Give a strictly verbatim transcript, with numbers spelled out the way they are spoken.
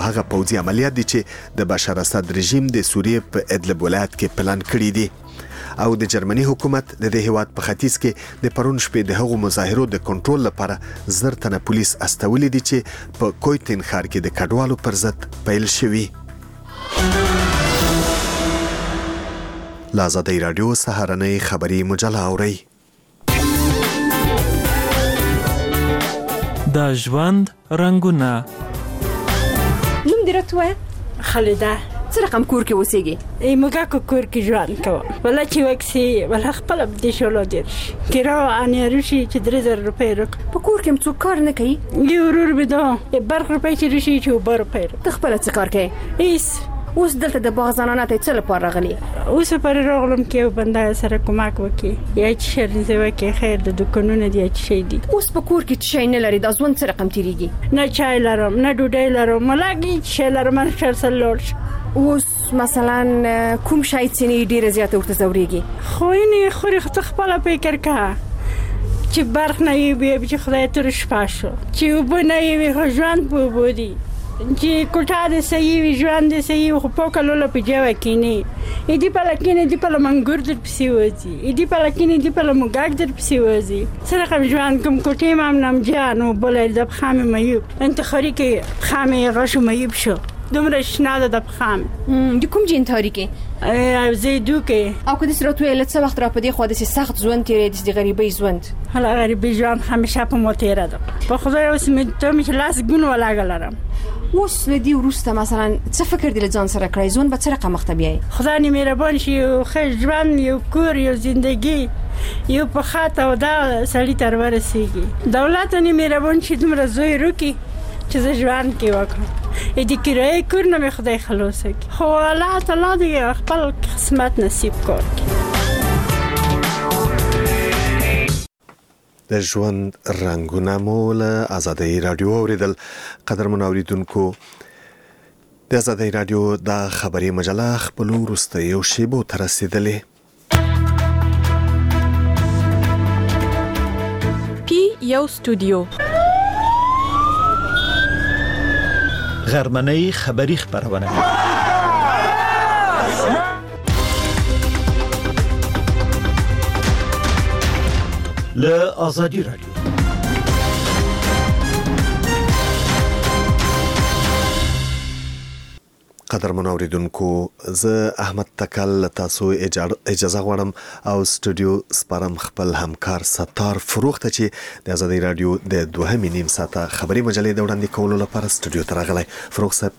هغه پوځي عملیات دي چې د بشار اسد رژیم د سوریې په ادلب ولایت کې پلان کړی دي. او د جرمني حکومت د دې هیواد په ختیځ کې د پرون شپې د هغو مظاهرو د کنټرول لپاره زر تنه پولیس استولي دي چې په کویتن ښار کې د کډوالو پر ضد پیل شوي. لا آزادۍ راډیو سهارنۍ خبري مجله اورئ. د ژوند رنګونه. نوم دې راته ووایه. خالده. څه رقم کور کې اوسېږي؟ ای موږ کو کور کې ژوند کوم. ولا چې وکسي ولا خپل د شولو دیر کرا اني روشي چې درې زره روپۍ رک. په کور کې څوک کار نه کوي؟ یو ورور به دا برخ روپۍ چې روشي چې بر روپۍ. ته خپل څه کار کوي؟ ایس اوس دلته د باغ زنانه ته څه لپاره راغلی؟ اوس پر راغلم کې یو بنده سره کومک وکړي یا چې شرنځ وکړي خیر د دکانونو دی چې شي دي. اوس په کور کې شي نه لري د ځوان څه رقم تیریږي؟ نه چای لرم نه ډوډۍ لرم ملاګي چې لرم شر سلوش. اوس مثلا کوم شای چې ډیره زیاته ورته زوريږي؟ خو یې خوري خپل فکر کا چې برخ نه وي چې خدای تر شپه شو چې وبنه وي خو ژوند په بودي چې کوټه د صحیح وي ژوند د صحیح خو په کلو له پجاوه کینی اې دی په لکینه دی په منګور در پسی وځي اې دی په لکینه دی په مګاګ در پسی وځي سره کوم ژوند کوم کوټه مام نام جانو بلل د خامه مېوب انت خوري کې خامه غشو مېوب شو دومره شناده د خامه د کوم جین تاریکه ا زیدو کې او کدي سره توې لڅ وخت را پدې خو د سخت ژوند تیرې د غریبۍ ژوند هلا غریبۍ ژوند همیشه په موتیره ده په خدای اوس مې ته مې لاس ګون ولاګلرم. اوس لدی ورسته مثلا څه فکر دی ځان سره کړی ځون به څه رقم مخته بیاي؟ خدای دې مهربان شي او ښه ژوند یو کور یو ژوندۍ یو په خاطر او دا سړی تر ورسیږي. دولت دې مهربان شي دومره زوی روکي چې زه ژوند کې وکړم. ا دې کرای کور نه مې خدای خلاص کړي خو الله تعالی دې خپل قسمت نصیب کړي. د ژوند رنګونه مو له آزادۍ راډیو اوریدل. قدرمن اوریدونکو د آزادۍ راډیو د خبري مجله خپل وروستیو شیبو ته رسیدلې. پی یو استودیو غرمنۍ خبري خبرونه له آزادۍ راډیو. قدرمن اوریدونکو زه احمد تکل تاسو اجازه غواړم او سټوډیو سپارم خپل همکار ستار فروخ ته چې د آزادۍ راډیو د دوهمې نیم ساعته خبري مجلې د وړاندې کولو لپاره سټوډیو ته راغلی. فروخ صاحب